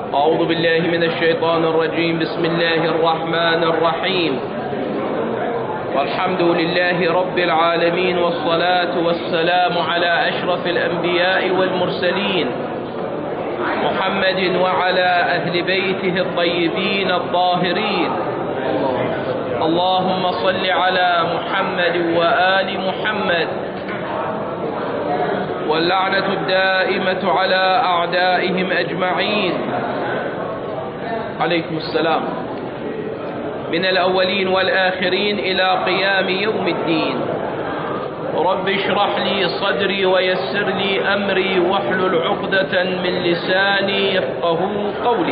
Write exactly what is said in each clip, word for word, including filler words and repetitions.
أعوذ بالله من الشيطان الرجيم. بسم الله الرحمن الرحيم. والحمد لله رب العالمين، والصلاة والسلام على أشرف الأنبياء والمرسلين محمد وعلى أهل بيته الطيبين الطاهرين. اللهم صل على محمد وآل محمد، واللعنة الدائمة على أعدائهم أجمعين. عليكم السلام. من الأولين والآخرين إلى قيام يوم الدين. رب اشرح لي صدري ويسر لي أمري واحلل عقدة من لساني يفقه قولي.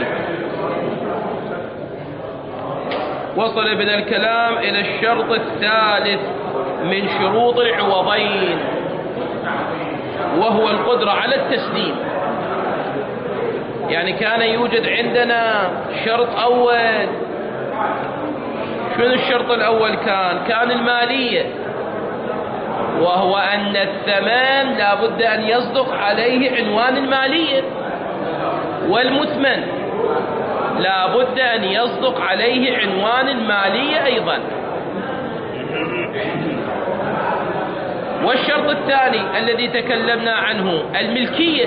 وصل بنا الكلام إلى الشرط الثالث من شروط العوضين، وهو القدرة على التسليم. يعني كان يوجد عندنا شرط أول. شنو الشرط الأول؟ كان كان المالية، وهو أن الثمن لا بد أن يصدق عليه عنوان المالية، والمثمن لا بد أن يصدق عليه عنوان المالية أيضا. والشرط الثاني الذي تكلمنا عنه الملكية.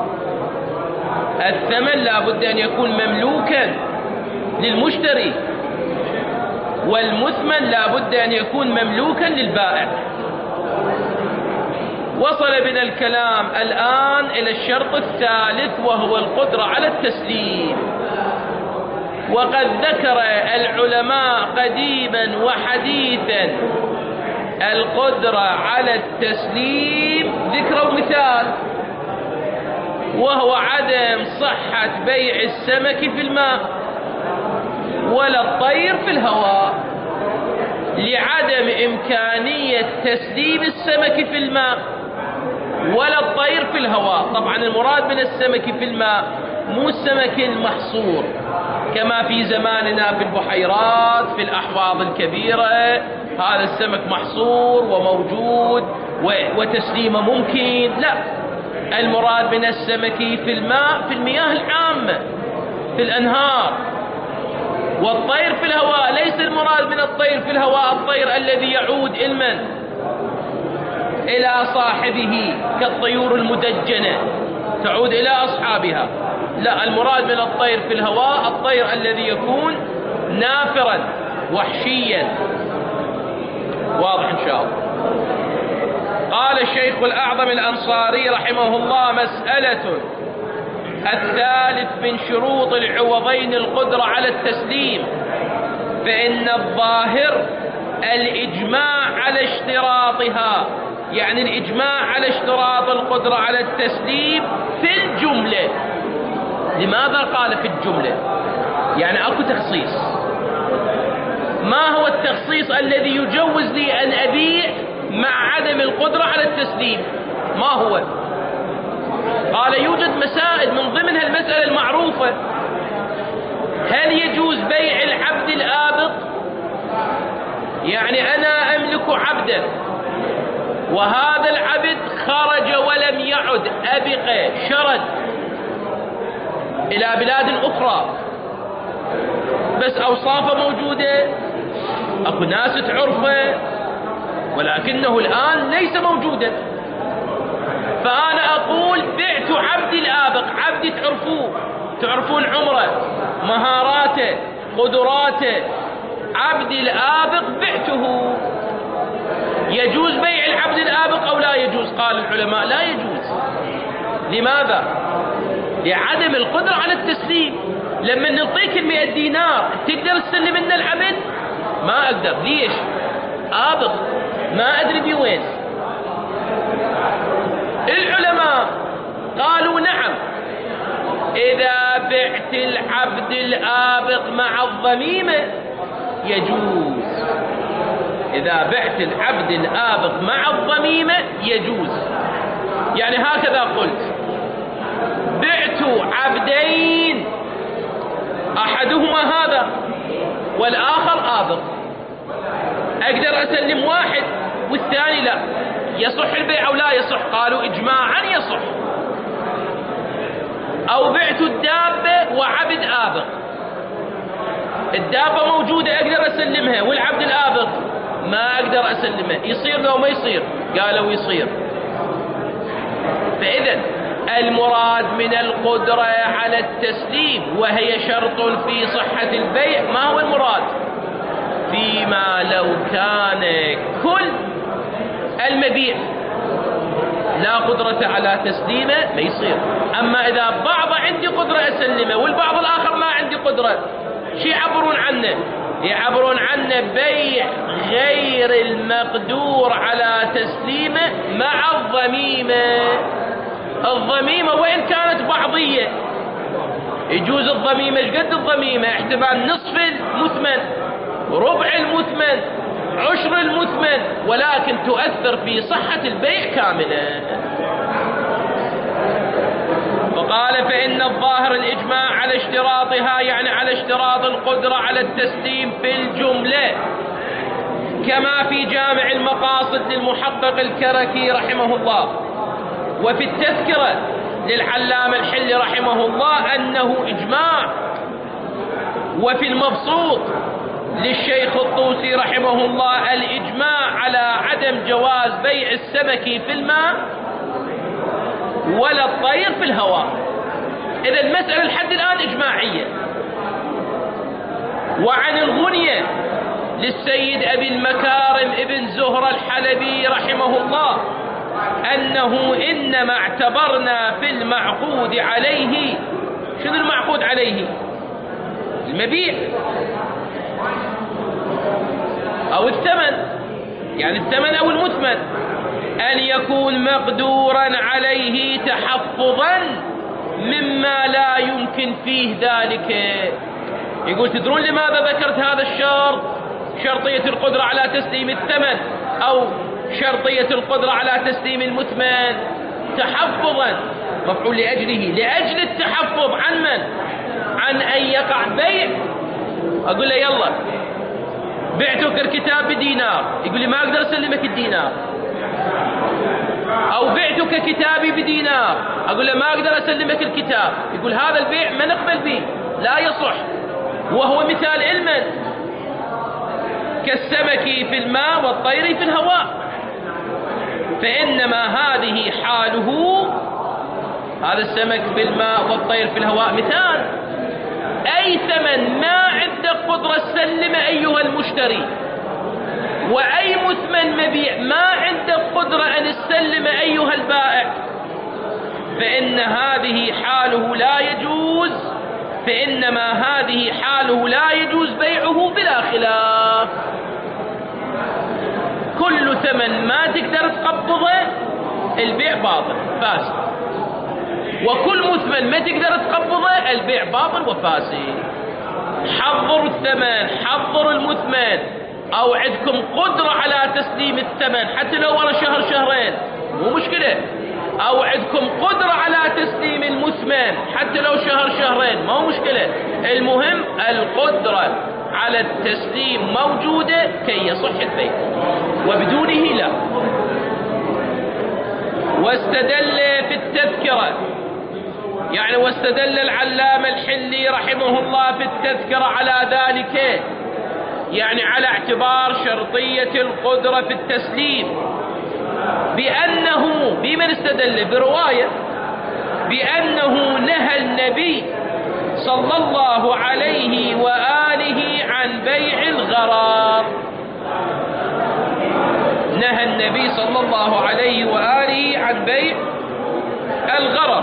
الثمن لا بد أن يكون مملوكا للمشتري، والمثمن لا بد أن يكون مملوكا للبائع. وصل بنا الكلام الآن إلى الشرط الثالث، وهو القدرة على التسليم. وقد ذكر العلماء قديما وحديثا القدرة على التسليم، ذكروا مثال، وهو عدم صحة بيع السمك في الماء ولا الطير في الهواء، لعدم إمكانية تسليم السمك في الماء ولا الطير في الهواء. طبعا المراد من السمك في الماء مو السمك المحصور كما في زماننا في البحيرات في الأحواض الكبيرة، هذا السمك محصور وموجود وتسليمه ممكن. لا، المراد من السمك في الماء في المياه العامة في الأنهار. والطير في الهواء ليس المراد من الطير في الهواء الطير الذي يعود إلمن إلى صاحبه كالطيور المدجنة تعود إلى أصحابها. لا، المراد من الطير في الهواء الطير الذي يكون نافرا وحشيا. واضح إن شاء الله. قال الشيخ الأعظم الأنصاري رحمه الله: مسألة الثالث من شروط العوضين القدرة على التسليم، فإن الظاهر الإجماع على اشتراطها. يعني الإجماع على اشتراط القدرة على التسليم في الجملة. لماذا قال في الجملة؟ يعني أكو تخصيص. ما هو التخصيص الذي يجوز لي أن أبيع مع عدم القدرة على التسليم؟ ما هو؟ قال يوجد مسائل، من ضمنها المسألة المعروفة: هل يجوز بيع العبد الآبق؟ يعني أنا أملك عبدا، وهذا العبد خرج ولم يعد، أبق، شرد إلى بلاد أخرى، بس أوصافه موجودة، أكو ناس تعرفه، ولكنه الآن ليس موجودا. فأنا أقول بعت عبدي الآبق، عبدي تعرفوه، تعرفون عمره، مهاراته، قدراته، عبدي الآبق بعته. يجوز بيع العبد الآبق أو لا يجوز؟ قال العلماء لا يجوز. لماذا؟ لعدم القدرة على التسليم. لما نعطيك المئة دينار تقدر تسلم لنا العبد؟ ما أقدر. ليش؟ آبق، ما أدري بوين. العلماء قالوا نعم، إذا بعت العبد الآبق مع الضميمة يجوز. إذا بعت العبد الآبق مع الضميمة يجوز. يعني هكذا قلت: بعت عبدين، أحدهما هذا والآخر آبق، أقدر أسلم واحد والثاني لا. يصح البيع أو لا يصح؟ قالوا إجماعا يصح. أو بعت الدابة وعبد آبق، الدابة موجودة أقدر أسلمها والعبد الآبق ما أقدر أسلمه، يصير لو ما يصير؟ قالوا يصير. فإذا المراد من القدرة على التسليم وهي شرط في صحة البيع، ما هو المراد؟ فيما لو كان كل المبيع لا قدرة على تسليمه ما يصير. أما إذا بعض عندي قدرة أسلمه والبعض الآخر ما عندي قدرة، شي يعبرون عنه؟ يعبرون عنه بيع غير المقدور على تسليمه مع الضميمة. الضميمة وإن كانت بعضية، يجوز الضميمة. ايش قد الضميمة؟ احتمال نصف المثمن، ربع المثمن، عشر المثمن، ولكن تؤثر في صحة البيع كاملة. وقال فإن الظاهر الإجماع على اشتراطها، يعني على اشتراط القدرة على التسليم في الجملة، كما في جامع المقاصد للمحقق الكركي رحمه الله، وفي التذكرة للعلامة الحلي رحمه الله أنه إجماع، وفي المبسوط للشيخ الطوسي رحمه الله الإجماع على عدم جواز بيع السمك في الماء ولا الطير في الهواء. إذا المسألة لحد الآن إجماعية. وعن الغنية للسيد أبي المكارم ابن زهرة الحلبي رحمه الله أنه إنما اعتبرنا في المعقود عليه، شنو المعقود عليه؟ المبيع أو الثمن، يعني الثمن أو المثمن، أن يكون مقدورا عليه تحفظا مما لا يمكن فيه ذلك. يقول تدرون لماذا ذكرت هذا الشرط؟ شرطية القدرة على تسليم الثمن أو شرطية القدرة على تسليم المثمن تحفظا، مفعول لأجله، لأجل التحفظ عن من؟ عن أن يقع بيع. أقول له يلا بعتك الكتاب بدينار، يقول لي ما أقدر أسلمك الدينار. أو بعتك كتابي بدينار، أقول له ما أقدر أسلمك الكتاب، يقول هذا البيع ما نقبل به، لا يصح. وهو مثال علما كالسمك في الماء والطير في الهواء، فإنما هذه حاله، هذا السمك في الماء والطير في الهواء مثال. أي ثمن ما عندك قدرة تسلم أيها المشتري، وأي مثمن مبيع ما عندك قدرة أن تسلم أيها البائع، فإن هذه حاله لا يجوز، فإنما هذه حاله لا يجوز بيعه بلا خلاف. كل ثمن ما تقدر تقبضه البيع باطل فاسد، وكل مثمن ما تقدر تقبضه البيع باطل وفاسد. حضروا الثمن، حضروا المثمن، أو عندكم قدرة على تسليم الثمن حتى لو ورا شهر شهرين مو مشكلة، أو عندكم قدرة على تسليم المثمن حتى لو شهر شهرين مو مشكلة، المهم القدرة على التسليم موجودة كي يصح البيع، وبدونه لا. واستدل في التذكرة، يعني واستدل العلامة الحلي رحمه الله في التذكرة على ذلك، يعني على اعتبار شرطية القدرة في التسليم، بأنه، بمن استدل؟ برواية بأنه نهى النبي صلى الله عليه وآله عن بيع الغرار. نهى النبي صلى الله عليه وآله عن بيع الغرر.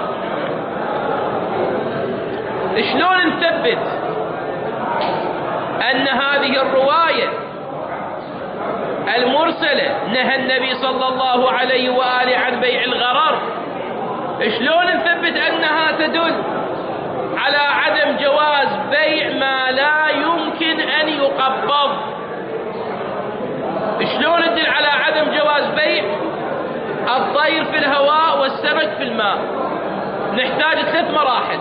شلون نثبت أن هذه الرواية المرسلة نهى النبي صلى الله عليه وآله عن بيع الغرر؟ شلون نثبت أنها تدل على عدم جواز بيع ما لا يمكن أن يقبض؟ شلون ندل على عدم جواز بيع الطير في الهواء والسمك في الماء؟ نحتاج ثلاث مراحل.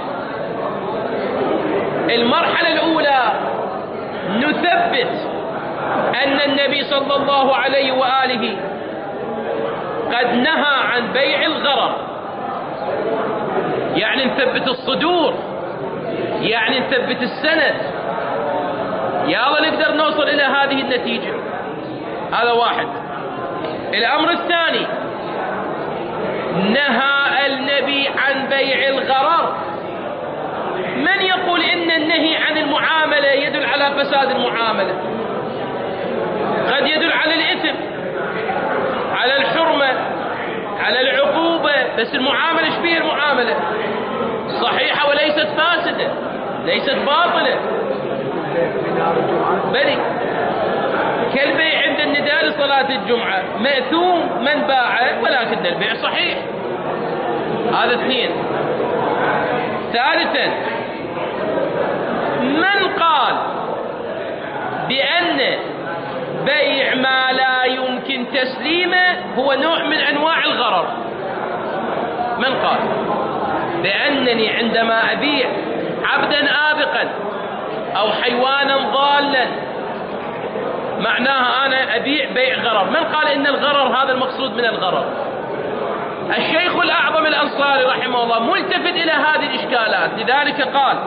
المرحلة الأولى نثبت أن النبي صلى الله عليه وآله قد نهى عن بيع الغرر، يعني نثبت الصدور، يعني نثبت السند. يا الله نقدر نوصل إلى هذه النتيجة. هذا واحد. الأمر الثاني، نهى النبي عن بيع الغرر. من يقول إن النهي عن المعاملة يدل على فساد المعاملة؟ قد يدل على الإثم، على الحرمة، على العقوبة، بس المعاملة ايش فيها؟ المعاملة صحيحة وليست فاسدة، ليست باطلة، بل كالبيع عند النداء لصلاة الجمعة، مأثوم من باعه ولكن البيع صحيح. هذا اثنين. ثالثا، من قال بأن بيع ما لا يمكن تسليمه هو نوع من أنواع الغرر؟ من قال بأنني عندما أبيع عبدا آبقا أو حيوانا ضالا معناها أنا أبيع بيع غرر؟ من قال إن الغرر هذا المقصود من الغرر؟ الشيخ الأعظم الأنصاري رحمه الله ملتفت إلى هذه الإشكالات، لذلك قال: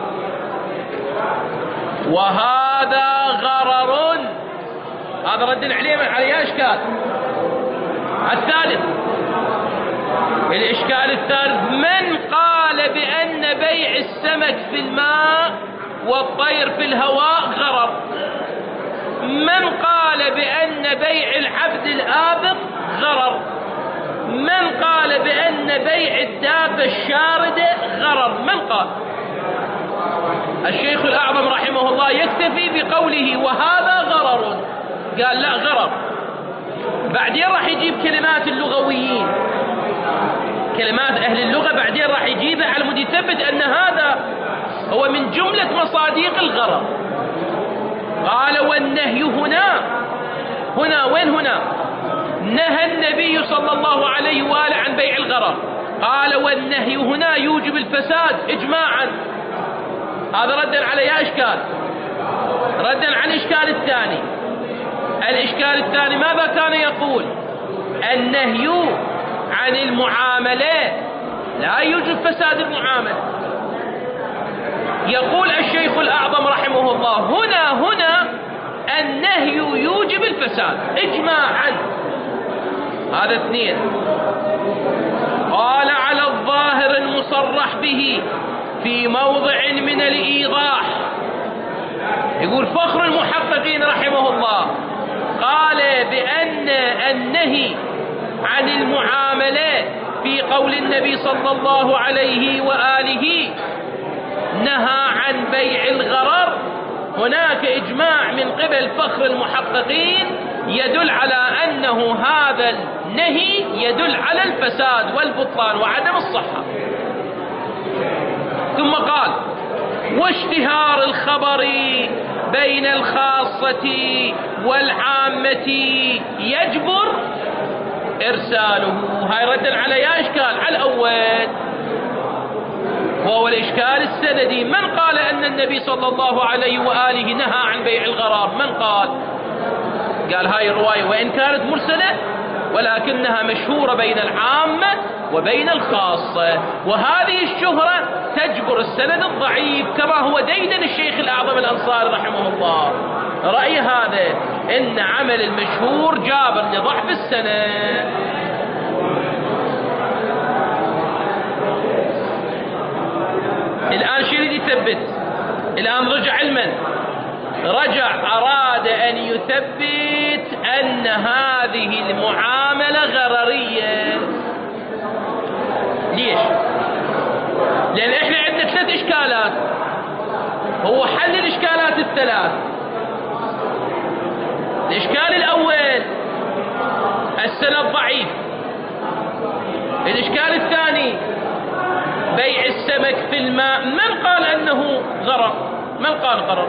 وهذا غرر. هذا رد عليه عليه إشكال. الثالث، الإشكال الثالث، من قال بأن بيع السمك في الماء والطير في الهواء غرر؟ من قال بأن بيع العبد الآبق غرر؟ من قال بأن بيع الدابة الشاردة غرر؟ من قال؟ الشيخ الأعظم رحمه الله يكتفي بقوله وهذا غرر، قال لا غرر. بعدين راح يجيب كلمات اللغويين، كلمات أهل اللغة، بعدين راح يجيبها على مود يثبت أن هذا هو من جملة مصادق الغرر. قال: والنهي هنا، هنا وين هنا؟ نهى النبي صلى الله عليه وآله عن بيع الغرر. قال: والنهي هنا يوجب الفساد إجماعا. هذا ردا على يا إشكال، ردا عن الإشكال الثاني. الإشكال الثاني ماذا كان يقول؟ النهي عن المعاملة لا يوجب فساد المعاملة. يقول الشيخ الأعظم رحمه الله: هنا هنا النهي يوجب الفساد إجماعا. هذا اثنين. قال: على الظاهر المصرح به في موضع من الإيضاح. يقول فخر المحققين رحمه الله قال بأن النهي عن المعاملات في قول النبي صلى الله عليه وآله نهى عن بيع الغرر، هناك إجماع من قبل فخر المحققين يدل على أنه هذا النهي يدل على الفساد والبطلان وعدم الصحة. ثم قال: واشتهار الخبر بين الخاصة والعامة يجبر إرساله. هاي ردا على يا إشكال على الأول، وهو الإشكال السندي. من قال أن النبي صلى الله عليه وآله نهى عن بيع الغرار؟ من قال؟ قال هاي الرواية وإن كانت مرسلة ولكنها مشهورة بين العامة وبين الخاصة، وهذه الشهرة تجبر السند الضعيف، كما هو ديدن الشيخ الأعظم الأنصاري رحمه الله. رأي هذا إن عمل المشهور جابر لضعف السند. الآن شو يريد يثبت؟ الآن رجع لمن؟ رجع أراد أن يثبت أن هذه المعاملة غررية. ليش؟ لأن إحنا عندنا ثلاث إشكالات، هو حل الإشكالات الثلاث. الإشكال الأول السند ضعيف. الإشكال الثاني بيع السمك في الماء، من قال أنه غرر؟ من قال غرر؟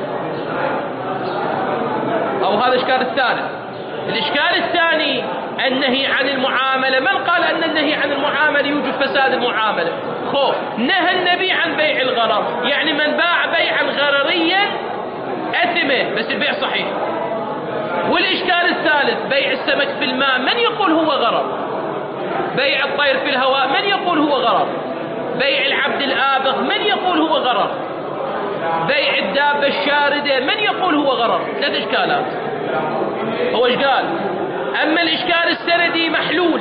أو هذا الإشكال الثالث. الإشكال الثاني النهي عن المعاملة، من قال أن النهي عن المعاملة يوجب فساد المعاملة؟ خوف نهى النبي عن بيع الغرر، يعني من باع بيعا غرريا أثمه بس البيع صحيح. والإشكال الثالث بيع السمك في الماء، من يقول هو غرر؟ بيع الطير في الهواء، من يقول هو غرر؟ بيع العبد الآبق من يقول هو غرر؟ بيع الدابة الشاردة من يقول هو غرر؟ ثلاث إشكالات. هو إيش قال؟ أما الإشكال السندي محلول،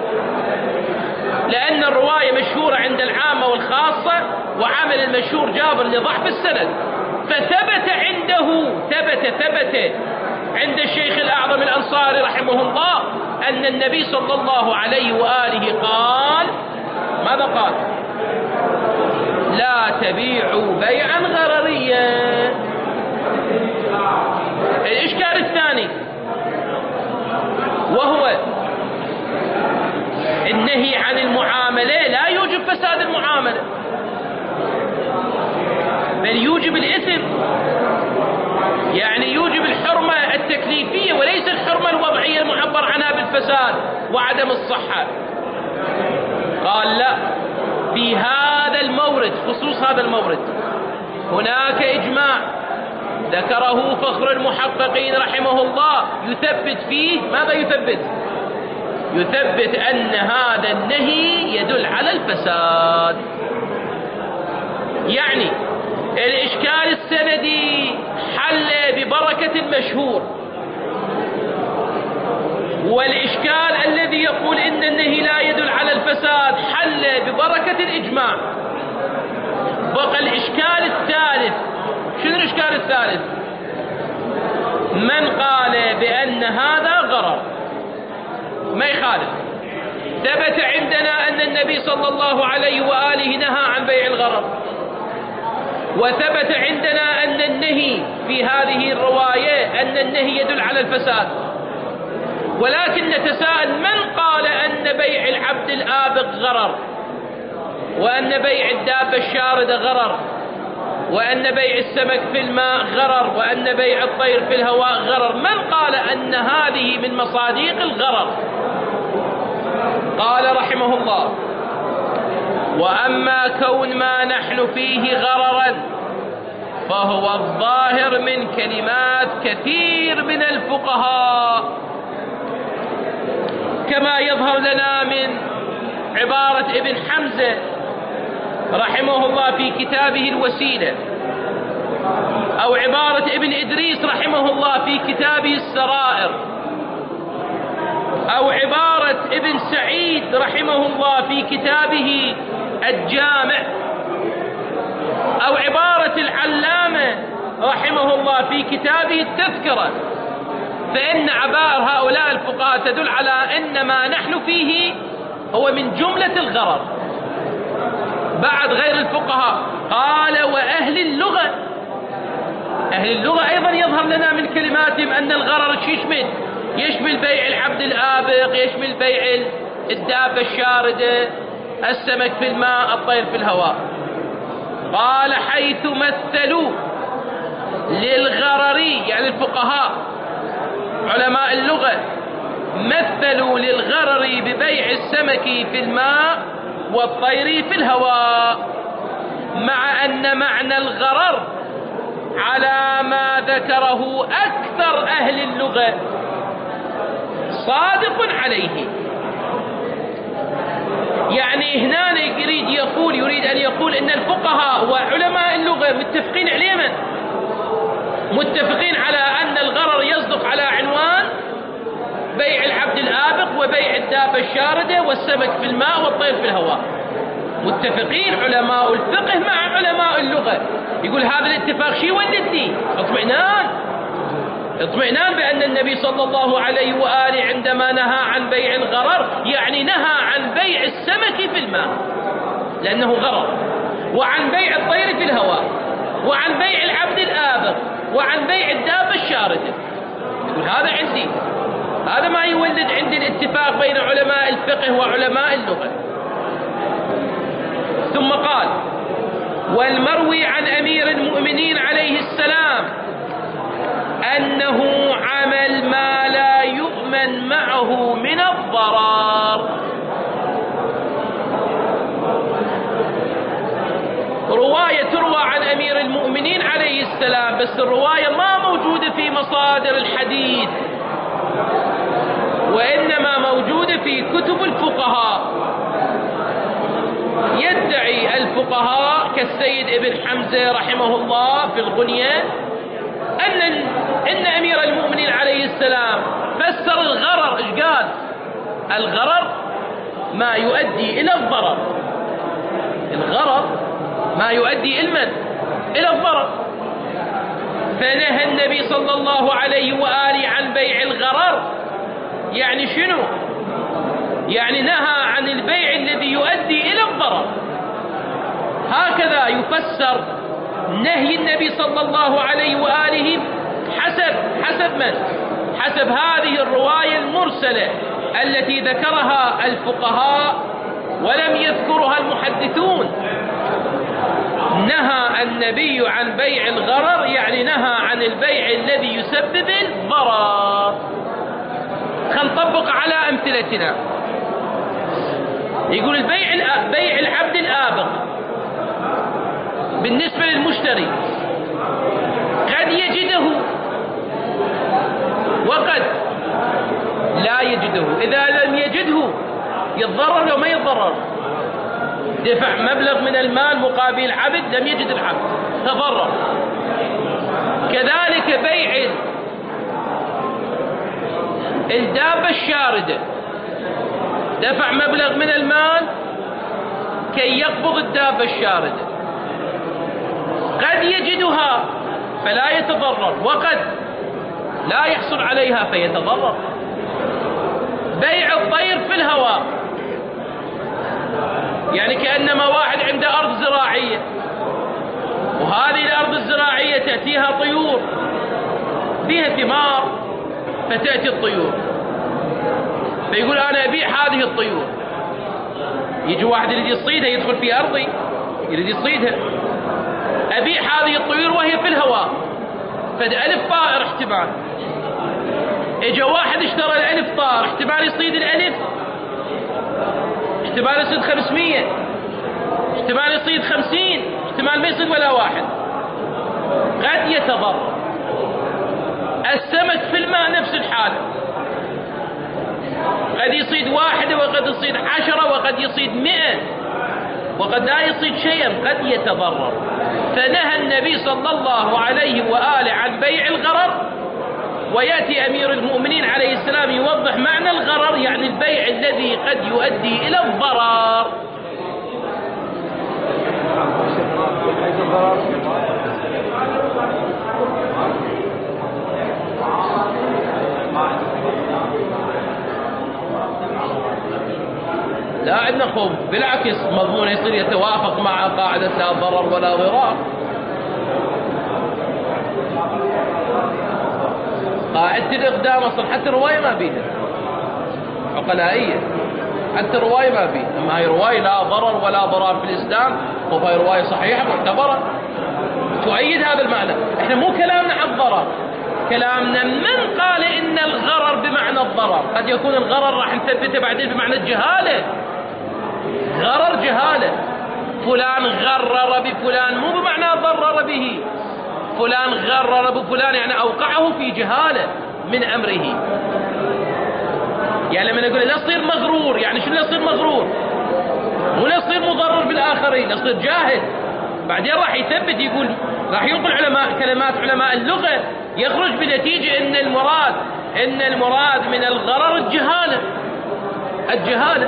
لأن الرواية مشهورة عند العامة والخاصة، وعمل المشهور جابر لضعف السند، فثبت عنده ثبت ثبت عند الشيخ الأعظم الأنصاري رحمه الله أن النبي صلى الله عليه وآله قال، ماذا قال؟ لا تبيعوا بيعا غرريا. الإشكال الثاني وهو النهي عن المعاملة لا يوجب فساد المعاملة، بل يوجب الإثم، يعني يوجب الحرمة التكليفية وليس الحرمة الوضعية المعبر عنها بالفساد وعدم الصحة. قال لا، في هذا المورد، خصوص هذا المورد، هناك إجماع ذكره فخر المحققين رحمه الله يثبت فيه، ماذا يثبت؟ يثبت أن هذا النهي يدل على الفساد. يعني الإشكال السندي حل ببركة المشهور، والإشكال الذي يقول إن النهي لا يدل على الفساد حل ببركة الإجماع. بقى الإشكال الثالث. شنو الإشكال الثالث؟ من قال بأن هذا غرر ما يخالف، ثبت عندنا أن النبي صلى الله عليه وآله نهى عن بيع الغرر، وثبت عندنا أن النهي في هذه الرواية أن النهي يدل على الفساد، ولكن نتساءل من قال أن بيع العبد الآبق غرر، وأن بيع الدابة الشاردة غرر، وأن بيع السمك في الماء غرر، وأن بيع الطير في الهواء غرر؟ من قال أن هذه من مصاديق الغرر؟ قال رحمه الله: وأما كون ما نحن فيه غررا فهو الظاهر من كلمات كثير من الفقهاء، كما يظهر لنا من عبارة ابن حمزة رحمه الله في كتابه الوسيلة، أو عبارة ابن إدريس رحمه الله في كتابه السرائر، أو عبارة ابن سعيد رحمه الله في كتابه الجامع، أو عبارة العلامة رحمه الله في كتابه التذكرة. فإن عبائر هؤلاء الفقهاء تدل على أن ما نحن فيه هو من جملة الغرر. بعد غير الفقهاء قال: وأهل اللغة. أهل اللغة أيضا يظهر لنا من كلماتهم أن الغرر يشمل يشمل بيع العبد الآبق، يشمل بيع الدابة الشاردة، السمك في الماء، الطير في الهواء. قال: حيث مثلوا للغرر، يعني الفقهاء علماء اللغة مثلوا للغرر ببيع السمك في الماء والطير في الهواء، مع أن معنى الغرر على ما ذكره أكثر أهل اللغة صادق عليه. يعني هنا يريد يقول يريد أن يقول إن الفقهاء وعلماء اللغة متفقين على من؟ متفقين على أن الغرر يصدق على عنوان بيع العبد الآبق وبيع الدابة الشاردة والسمك في الماء والطير في الهواء. متفقين علماء الفقه مع علماء اللغة. يقول هذا الاتفاق شيء ولدني اطمئنان اطمئنان بأن النبي صلى الله عليه وآله عندما نهى عن بيع الغرر يعني نهى عن بيع السمك في الماء لأنه غرر، وعن بيع الطير في الهواء، وعن بيع العبد الآبق، وعن بيع الدابة الشاردة. يقول هذا عندي، هذا ما يولد عندي الاتفاق بين علماء الفقه وعلماء اللغة. ثم قال: والمروي عن أمير المؤمنين عليه السلام أنه عمل ما لا يؤمن معه من الضرر. رواية تروى عن أمير المؤمنين عليه السلام، بس الرواية ما موجودة في مصادر الحديث، وإنما موجودة في كتب الفقهاء. يدعي الفقهاء كالسيد ابن حمزة رحمه الله في الغنية أن إن أمير المؤمنين عليه السلام فسر الغرر. إيش قال؟ الغرر ما يؤدي إلى الضرر. الغرر ما يؤدي إلى إلى الضرر. فنهى النبي صلى الله عليه وآله عن بيع الغرر. يعني شنو؟ يعني نهى عن البيع الذي يؤدي إلى الضرر. هكذا يفسر نهي النبي صلى الله عليه وآله حسب حسب من؟ حسب هذه الرواية المرسلة التي ذكرها الفقهاء ولم يذكرها المحدثون. نهى النبي عن بيع الغرر، يعني نهى عن البيع الذي يسبب الضرر. خلينا نطبق على أمثلتنا. يقول البيع بيع العبد الآبق بالنسبة للمشتري قد يجده وقد لا يجده. إذا لم يجده يتضرر لو ما يتضرر. دفع مبلغ من المال مقابل العبد، لم يجد العبد تضرر. كذلك بيع الدابة الشاردة، دفع مبلغ من المال كي يقبض الدابة الشاردة، قد يجدها فلا يتضرر وقد لا يحصل عليها فيتضرر. بيع الطير في الهواء، يعني كأنما واحد عنده أرض زراعية وهذه الأرض الزراعية تأتيها طيور فيها ثمار، فتأتي الطيور فيقول أنا أبيع هذه الطيور. يجي واحد يريد يصيدها، يدخل في أرضي يريد يصيدها، أبيع هذه الطيور وهي في الهواء. فد ألف طائر احتمال، إجا واحد اشترى الألف طائر، احتمال يصيد الألف، احتمال يصيد خمسمية، احتمال يصيد خمسين، احتمال ما يصيد ولا واحد. قد يتضرر. السمك في الماء نفس الحالة، قد يصيد واحدة وقد يصيد عشرة وقد يصيد مئة وقد لا يصيد شيئا، قد يتضرر. فنهى النبي صلى الله عليه وآله عن بيع الغرر. ويأتي أمير المؤمنين عليه السلام يوضح معنى الغرر، يعني البيع الذي قد يؤدي إلى الضرر. لا عندنا خوف، بالعكس مضمون يصير يتوافق مع قاعدة لا ضرر ولا ضرار. قاعدة الإقدام أصلا حتى الرواية ما بيها عقلائية، حتى الرواية ما بيها. أما هاي رواية لا ضرر ولا ضرار في الإسلام، وهي رواية صحيحة معتبرة تؤيد هذا المعنى. احنا مو كلامنا عن الضرر، كلامنا من قال إن الغرر بمعنى الضرر. قد يكون الغرر راح نثبته بعدين بمعنى الجهالة. غرر جهالة، فلان غرر بفلان مو بمعنى ضرر به. فلان غرر بفلان يعني أوقعه في جهالة من أمره. يعني لما نقول لا يصير مغرور، يعني شنو يصير مغرور؟ مو يصير مضرر بالآخرين، يصير جاهل. بعدين راح يثبت يقول، راح ينقل علماء كلمات علماء اللغة يخرج بنتيجة إن المراد إن المراد من الغرر الجهالة. الجهالة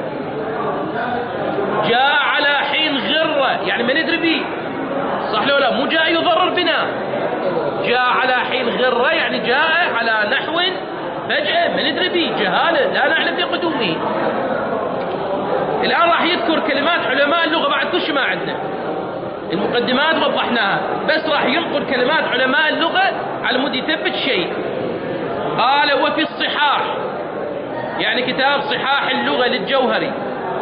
جاء على حين غرة، يعني ما ندري به، صح لو لا؟ مو جاء يضرر بنا، جاء على حين غرة يعني جاء على نحو فجأة ما ندري به، جهالة لا نعلم بقدومه. الآن راح يذكر كلمات علماء اللغة بعد كل شيء ما عندنا، المقدمات وضحناها، بس راح ينقل كلمات علماء اللغة على مود يثبت شيء. قال وفي الصحاح، يعني كتاب صحاح اللغة للجوهري،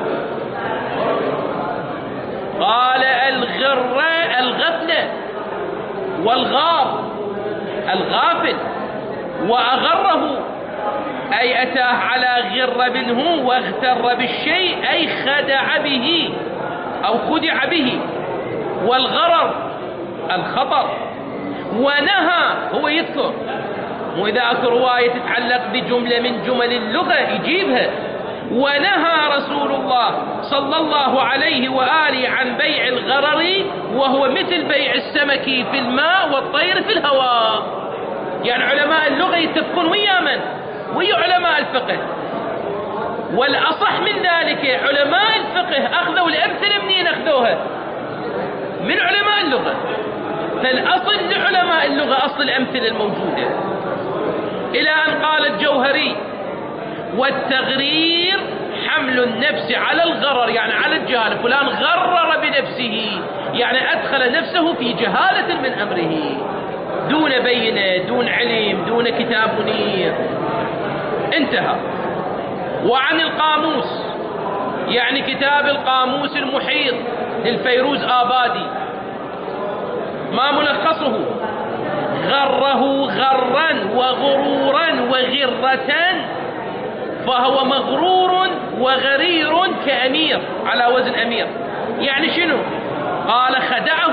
قال الغرة الغفلة والغار الغافل، وأغره أي أتاه على غر منه واغتر بالشيء أي خدع به أو خدع به. والغرر الخطر. ونهى هو يذكر، وإذا أكو رواية تتعلق بجملة من جمل اللغة يجيبها، ونهى رسول الله صلى الله عليه وآله عن بيع الغرر، وهو مثل بيع السمك في الماء والطير في الهواء. يعني علماء اللغة يتفقون ويا من؟ ويا علماء الفقه. والأصح من ذلك علماء الفقه أخذوا الأمثلة منين أخذوها؟ من علماء اللغة. فالأصل لعلماء اللغة أصل الأمثلة الموجودة. إلى أن قال الجوهري: والتغرير حمل النفس على الغرر، يعني على الجهالة. فلان غرر بنفسه، يعني أدخل نفسه في جهالة من أمره، دون بينة، دون علم، دون كتاب منير. انتهى. وعن القاموس، يعني كتاب القاموس المحيط للفيروز آبادي، ما ملخصه؟ غره غرا وغرورا وغرة، فهو مغرور وغرير كأمير، على وزن أمير. يعني شنو؟ قال: خدعه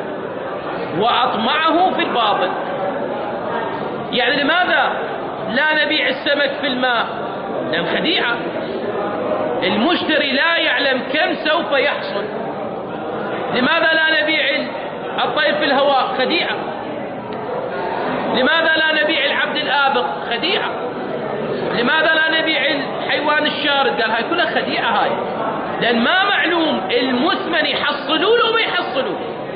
وأطمعه في الباطل. يعني لماذا لا نبيع السمك في الماء؟ لأن خديعة، المشتري لا يعلم كم سوف يحصل. لماذا لا نبيع الطير في الهواء؟ خديعة. لماذا لا نبيع العبد الآبق؟ خديعة. لماذا لا نبيع الحيوان الشارد؟ قال هاي كلها خديعة هاي، لأن ما معلوم المثمن يحصلون وما يحصلون.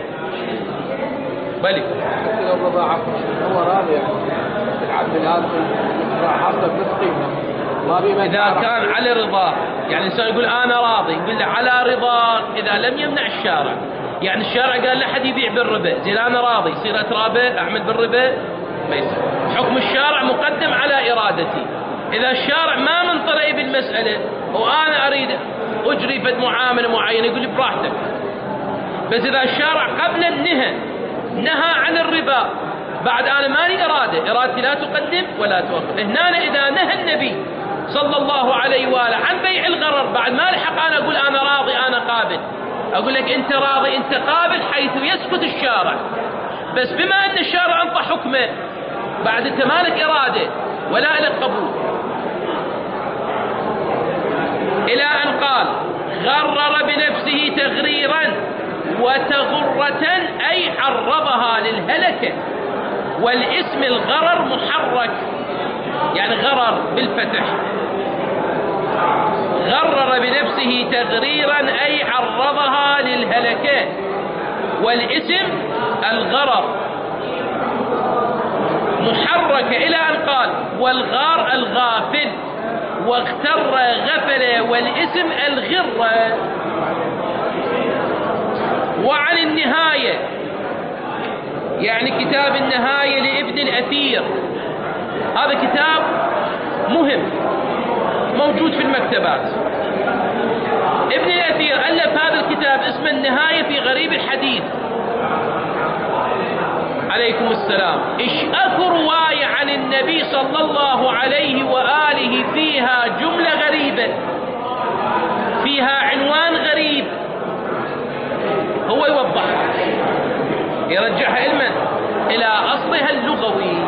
بلي هو راضي يعني العبد الآبق حصل نفس قيمة. إذا كان على رضاه، يعني الإنسان يقول أنا راضي، يقول له على رضا، إذا لم يمنع الشارع. يعني الشارع قال لا حد يبيع بالربا، زين أنا راضي، يصير أترابه أعمل بالربا؟ ما يصير. حكم الشارع مقدم على إرادتي. إذا الشارع ما منطلع بالمسألة وأنا أريد أجري فد معاملة معينة، يقول لي براحتك. بس إذا الشارع قبل النهى نهى عن الربا، بعد أنا مالي إرادة، إرادتي لا تقدم ولا تؤخر. هنا إذا نهى النبي صلى الله عليه وآله عن بيع الغرر، بعد ما لحق أنا أقول أنا راضي أنا قابل. أقول لك أنت راضي أنت قابل حيث يسكت الشارع. بس بما أن الشارع أنطى حكمه، بعد أنت مالك إرادة ولا لك قبول. إلى أن قال: غرر بنفسه تغريرا وتغرة، أي عرضها للهلكة. والاسم الغرر محرك، يعني غرر بالفتح. غرر بنفسه تغريرا أي عرضها للهلكة، والاسم الغرر محرك. إلى أن قال: والغار الغافل، واغتر غفل، والاسم الغرة. وعن النهاية، يعني كتاب النهاية لابن الأثير، هذا كتاب مهم موجود في المكتبات. ابن الأثير ألف هذا الكتاب اسمه النهاية في غريب الحديث. عليكم السلام. اشأف رواية عن النبي صلى الله عليه وآله فيها جملة غريبة، فيها عنوان غريب، هو يوضحها، يرجعها علما إلى أصلها اللغوي.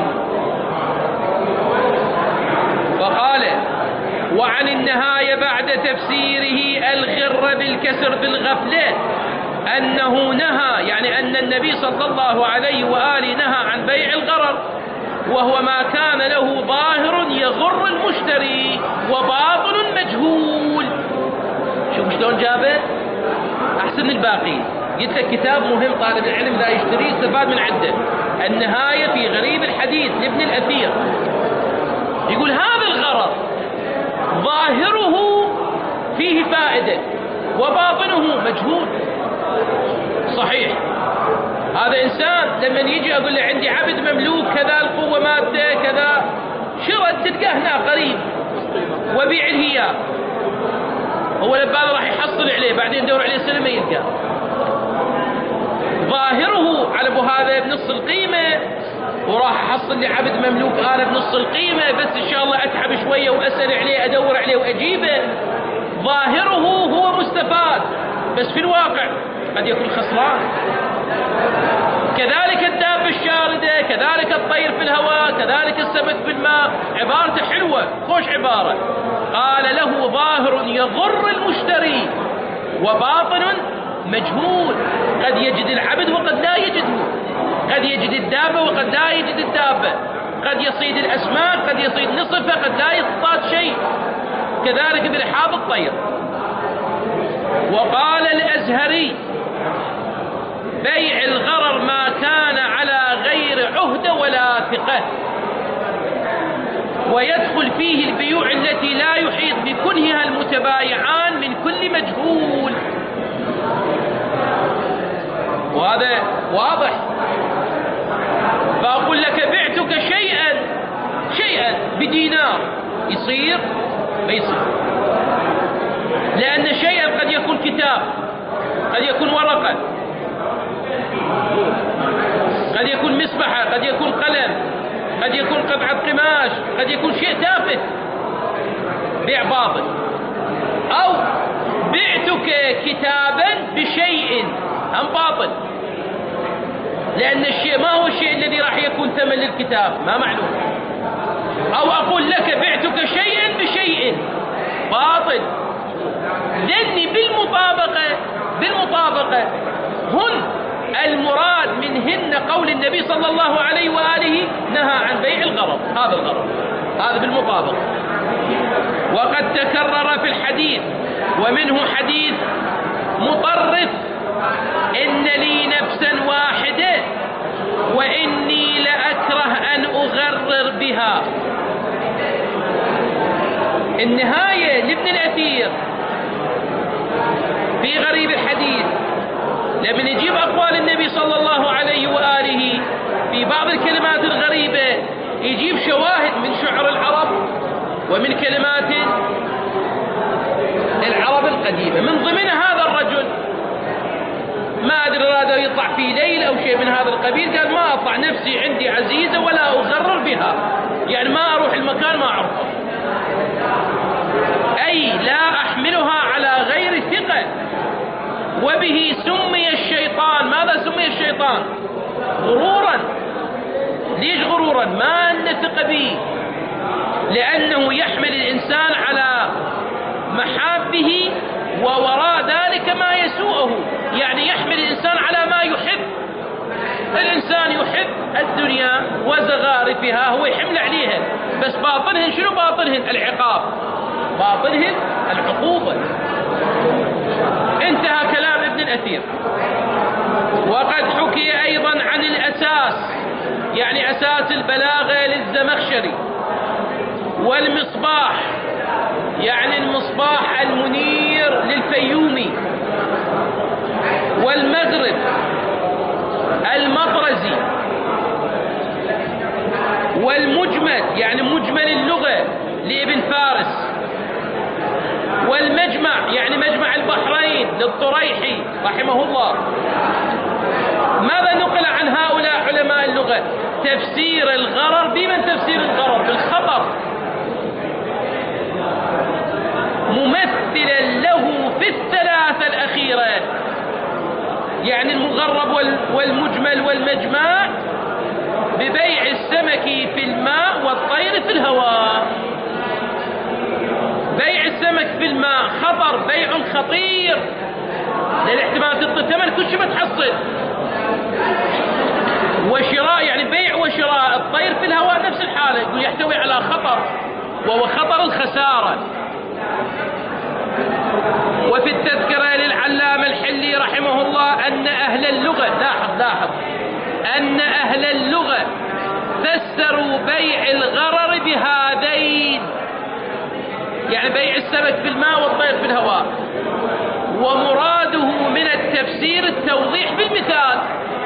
وقال: وعن النهاية بعد تفسيره الغر بالكسر بالغفلة، أنه نهى، يعني أن النبي صلى الله عليه وآله نهى عن بيع الغرر، وهو ما كان له ظاهر يغر المشتري وباطن مجهول. شوف شلون جابه أحسن من الباقي. قلت لك كتاب مهم، طالب العلم لا يشتري يستفاد من عده. النهاية في غريب الحديث لابن الأثير، يقول هذا الغرر ظاهره فيه فائدة وباطنه مجهول. صحيح، هذا إنسان لما يجي أقول له عندي عبد مملوك كذا القوة مادة كذا، شرد تلقاه هنا قريب وبيع الهياب، هو لبال راح يحصل عليه، بعدين دور عليه سنة ما يلقاه. ظاهره على ابو هذا بنص القيمة، وراح احصل لي عبد مملوك انا بنص القيمة، بس ان شاء الله اتعب شوية واسأل عليه ادور عليه واجيبه. ظاهره هو مستفاد، بس في الواقع قد يكون خسران. كذلك الدابة الشاردة، كذلك الطير في الهواء، كذلك السمك في الماء. عبارته حلوة، خوش عبارة، قال له ظاهر يضر المشتري وباطن مجهول، قد يجد العبد وقد لا يجده، قد يجد الدابة وقد لا يجد الدابة، قد يصيد الأسماك قد يصيد نصفه قد لا يصطاد شيء، كذلك برحاب الطير. وقال الأزهري بيع الغرر ما كان على غير عهدة ولا ثقة، ويدخل فيه البيوع التي لا يحيط بكنهها المتبايعان من كل مجهول. وهذا واضح. فأقول لك بعتك شيئا شيئا بدينار، يصير ما يصير، لأن شيئا قد يكون كتاب، قد يكون ورقة، قد يكون مصباح، قد يكون قلم، قد يكون قطعة قماش، قد يكون شيء تافه، بيع باطل. أو بعتك كتابا بشيء هم باطل، لأن الشيء ما هو الشيء الذي راح يكون ثمن للكتاب، ما معلوم. أو أقول لك بعتك شيئا بشيء باطل، لأني بالمطابقة بالمطابقة هن المراد منهن قول النبي صلى الله عليه وآله نهى عن بيع الغرض، هذا الغرض، هذا بالمطابقة. وقد تكرر في الحديث، ومنه حديث مطرف: إن لي نفسا واحدة وإني لأكره أن أغرر بها. النهاية لابن الأثير في غريب الحديث لما يجيب أقوال النبي صلى الله عليه وآله في بعض الكلمات الغريبة، يجيب شواهد من شعر العرب ومن كلمات العرب القديمة. من ضمن هذا الرجل ما أدري أراد يطلع في ليل أو شيء من هذا القبيل، قال ما أطلع، نفسي عندي عزيزة ولا أغرر بها، يعني ما أروح المكان ما أعرفه، أي لا أحملها على غير ثقة. وبه سمي الشيطان. ماذا سمي الشيطان؟ غرورا. ليش غرورا؟ ما نثق به، لأنه يحمل الإنسان على محابه ووراء ذلك ما يسوءه، يعني يحمل الإنسان على ما يحب. الإنسان يحب الدنيا وزغارفها، هو يحمل عليها، بس باطنهن شنو؟ باطنهن العقاب، باطنهن العقوبة. انتهى كلام ابن الأثير. وقد حكي أيضا عن الأساس، يعني أساس البلاغة للزمخشري، والمصباح يعني المصباح المنير للفيومي، والمغرب المطرزي، والمجمل يعني مجمل اللغة لابن فارس، والمجمع يعني مجمع البحرين للطريحي رحمه الله. ماذا نقل عن هؤلاء علماء اللغة؟ تفسير الغرر. بمن تفسير الغرر؟ بالخطر، ممثلا له في الثلاثة الأخيرة، يعني المغرب والمجمل والمجمع، ببيع السمك في الماء والطير في الهواء. بيع السمك في الماء خطر، بيع خطير، للاحتمال تطلب ثمن كل شيء ما تحصل. وشراء يعني بيع وشراء الطير في الهواء نفس الحالة، يقول يحتوي على خطر، وهو خطر الخسارة. وفي التذكرة للعلامة الحلي رحمه الله أن أهل اللغة، لاحظ لاحظ أن أهل اللغة فسروا بيع الغرر بهذين، يعني بيع السمك في الماء والطير في الهواء، ومراده من التفسير التوضيح بالمثال.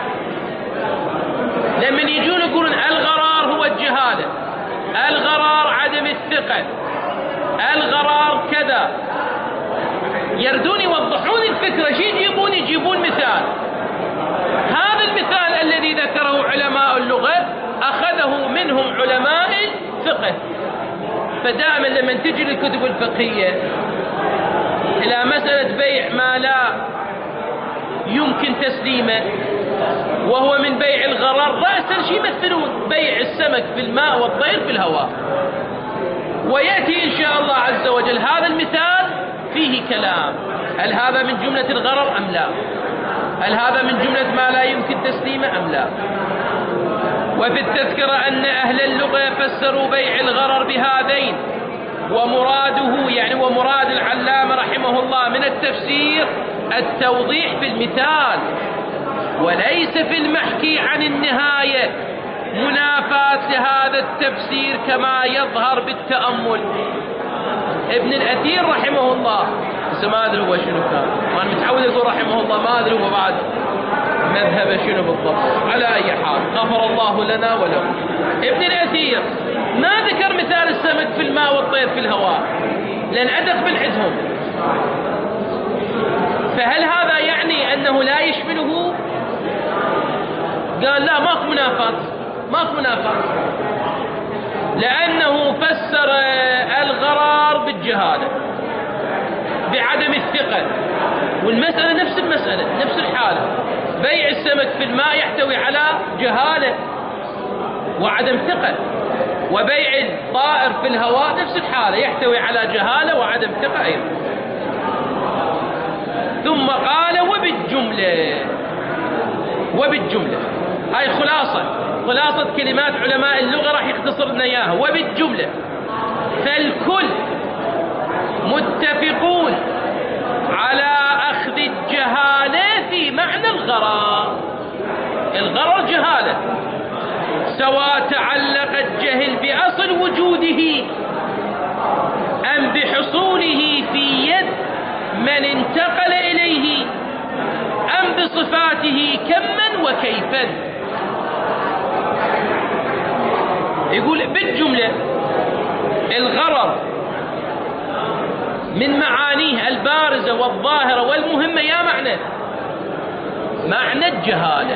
لما يجون يقولون الغرار هو الجهالة، الغرار عدم الثقة، الغرار كذا، يردون يوضحون الفكرة. شي يجيبون؟ يجيبون مثال. هذا المثال الذي ذكره علماء اللغة أخذه منهم علماء الفقه. فدائما لما تجي الكتب الفقهية إلى مسألة بيع ما لا يمكن تسليمه وهو من بيع الغرر، رأسا شي يمثلون بيع السمك في الماء والطير في الهواء. ويأتي إن شاء الله عز وجل هذا المثال فيه كلام، هل هذا من جملة الغرر أم لا؟ هل هذا من جملة ما لا يمكن تسليمه أم لا؟ وفي التذكرة أن أهل اللغة فسروا بيع الغرر بهذين، ومراده يعني ومراد العلامة رحمه الله من التفسير التوضيح في المثال، وليس في المحكي عن النهاية منافاة لهذا التفسير كما يظهر بالتأمل. ابن الأثير رحمه الله، بس ما أدري هو شنو كان، وأنا متعود أقول رحمه الله، ما أدري هو بعد مذهب شنو بالضبط. على أي حال غفر الله لنا ولهم. ابن الأثير ما ذكر مثال السمك في الماء والطير في الهواء لأن أدق بالحزهم، فهل هذا يعني أنه لا يشمله؟ قال لا، ماكو منافاة، ماكو منافاة، لأنه فسر الغرار بالجهالة بعدم الثقة، والمسألة نفس المسألة نفس الحالة. بيع السمك في الماء يحتوي على جهالة وعدم ثقة، وبيع الطائر في الهواء نفس الحالة يحتوي على جهالة وعدم ثقة أيضا. ثم قال وبالجملة، وبالجملة هاي خلاصة خلاصة كلمات علماء اللغة راح يختصر لنا إياها. وبالجملة فالكل متفقون على أخذ الجهالة في معنى الغرر. الغرر جهالة، سواء تعلق الجهل بأصل وجوده أم بحصوله في يد من انتقل إليه أم بصفاته كما وكيفا. يقول بالجملة الغرر من معانيه البارزة والظاهرة والمهمة يا معنى معنى الجهالة.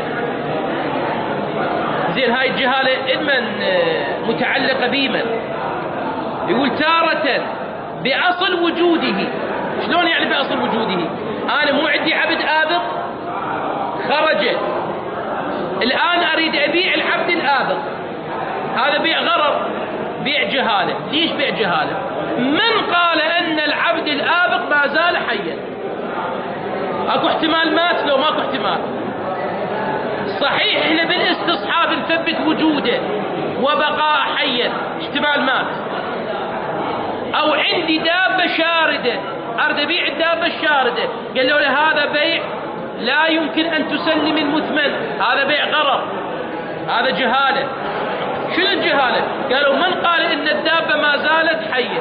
زين هاي الجهالة إدمن متعلقة بمن؟ يقول تارة بأصل وجوده. شلون يعني بأصل وجوده؟ أنا مو عندي عبد آبق خرج، الآن أريد أبيع العبد الآبق، هذا بيع غرر، بيع جهالة. ليش بيع جهالة؟ من قال أن العبد الآبق ما زال حيا؟ أكو احتمال مات لو ماكو احتمال؟ صحيح احنا بالاستصحاب نثبت وجوده وبقاء حيا، احتمال مات. أو عندي دابة شاردة أريد أبيع الدابة الشاردة، قالوا له هذا بيع لا يمكن أن تسلم المثمن، هذا بيع غرر، هذا جهالة. شنو الجهالة؟ قالوا من قال إن الدابة ما زالت حية؟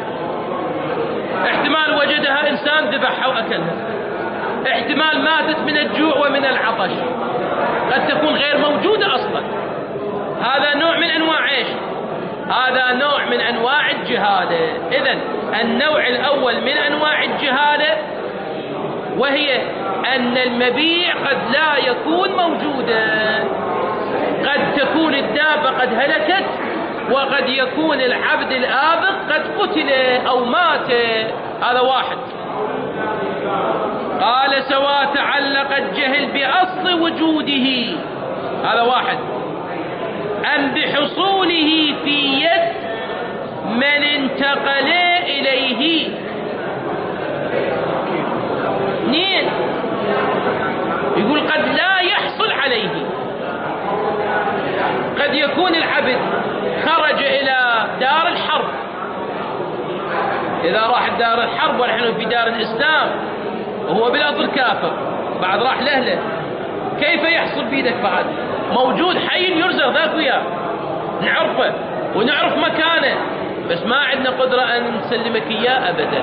احتمال وجدها إنسان ذبحها وأكلها، احتمال ماتت من الجوع ومن العطش، قد تكون غير موجودة أصلا. هذا نوع من أنواع إيش؟ هذا نوع من أنواع الجهالة. إذن النوع الأول من أنواع الجهالة وهي أن المبيع قد لا يكون موجودا، قد تكون الدابة قد هلكت، وقد يكون العبد الآبق قد قتل أو مات. هذا واحد. قال سواء تعلق الجهل بأصل وجوده، هذا واحد، أم بحصوله في يد من انتقل إليه. اثنين، يقول قد لا يحصل عليه، قد يكون العبد خرج إلى دار الحرب، إذا راح دار الحرب ونحن في دار الإسلام وهو بالأصل كافر، بعد راح لأهله، كيف يحصل بيدك بعد؟ موجود حي يرزق ذاك وياه، نعرفه ونعرف مكانه، بس ما عندنا قدرة أن نسلمك إياه أبدا.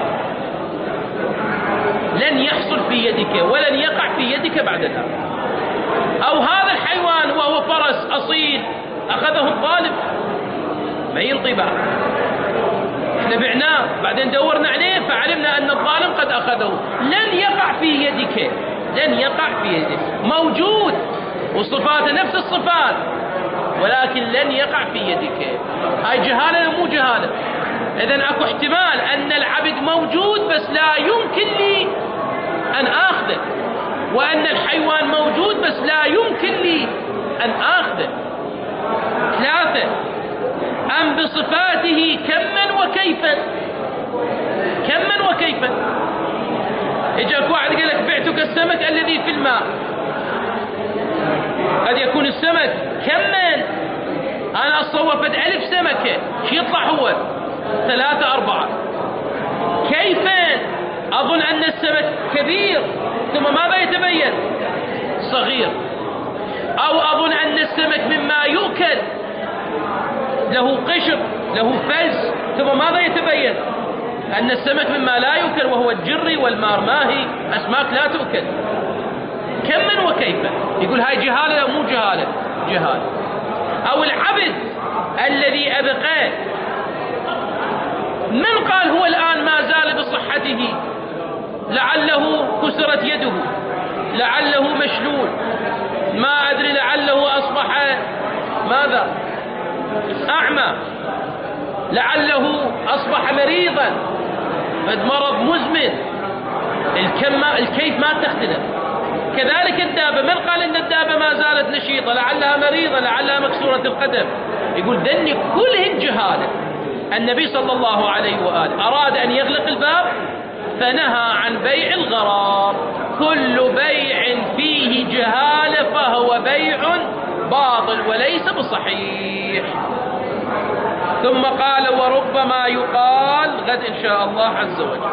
لن يحصل في يدك ولن يقع في يدك بعد الآن. أو هذا الحيوان وهو فرس أصيل أخذه الظالم، ما ينطي بعد، احنا بعناه بعدين دورنا عليه فعلمنا أن الظالم قد أخذه، لن يقع في يدك، لن يقع في يدك، موجود وصفاته نفس الصفات ولكن لن يقع في يدك. هاي جهالة مو جهالة. إذن أكو احتمال أن العبد موجود بس لا يمكن لي أن آخذه، وأن الحيوان موجود بس لا يمكن لي أن آخذه. ثلاثة، أم بصفاته كما وكيفا. الماء. قد يكون السمك كمن، أنا أتصور قد ألف سمكة، شو يطلع هو؟ ثلاثة أربعة. كيف أظن أن السمك كبير ثم ماذا يتبين؟ صغير. أو أظن أن السمك مما يؤكل، له قشر له فلس، ثم ماذا يتبين؟ أن السمك مما لا يؤكل وهو الجري والمارماهي، أسماك لا تؤكل. كم من وكيف؟ يقول هاي جهالة أو مو جهالة؟ جهالة. أو العبد الذي أبقاه، من قال هو الآن ما زال بصحته؟ لعله كسرت يده، لعله مشلول، ما أدري، لعله أصبح ماذا؟ أعمى، لعله أصبح مريضا، مرض مزمن. الكم الكيف ما تختلف. كذلك الدابة، من قال إن الدابة ما زالت نشيطة؟ لعلها مريضة، لعلها مكسورة القدم. يقول ذني كلهن جهالة. النبي صلى الله عليه وآله أراد أن يغلق الباب فنهى عن بيع الغرار. كل بيع فيه جهالة فهو بيع باطل وليس بصحيح. ثم قال وربما يقال غد إن شاء الله عز وجل.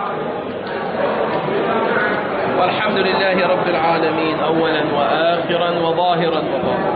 والحمد لله رب العالمين أولا وآخرا وظاهرا وباطنا.